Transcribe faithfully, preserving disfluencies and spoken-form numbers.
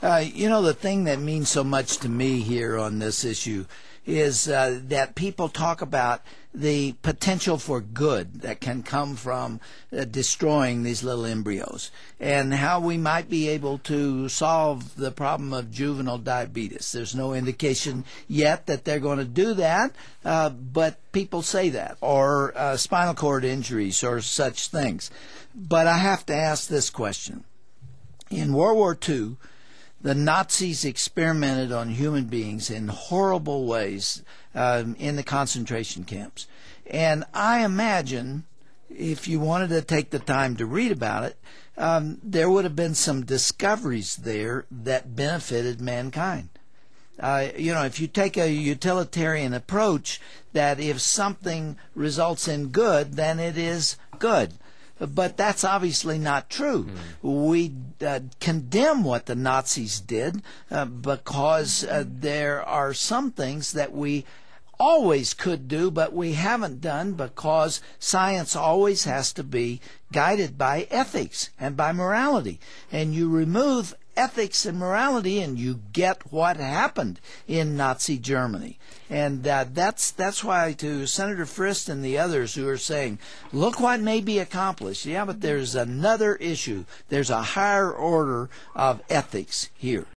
Uh, you know, the thing that means so much to me here on this issue is uh, that people talk about the potential for good that can come from uh, destroying these little embryos, and how we might be able to solve the problem of juvenile diabetes. There's no indication yet that they're going to do that, uh, but people say that, or uh, spinal cord injuries or such things. But I have to ask this question. In World War Two, the Nazis experimented on human beings in horrible ways um, in the concentration camps. And I imagine, if you wanted to take the time to read about it, um, there would have been some discoveries there that benefited mankind. Uh, you know, if you take a utilitarian approach, that if something results in good, then it is good. But that's obviously not true. Mm. We uh, condemn what the Nazis did uh, because uh, there are some things that we always could do, but we haven't done, because science always has to be guided by ethics and by morality. And you remove ethics and morality, and you get what happened in Nazi Germany. And uh, that's that's why, to Senator Frist and the others who are saying, look what may be accomplished. Yeah, but there's another issue. There's a higher order of ethics here.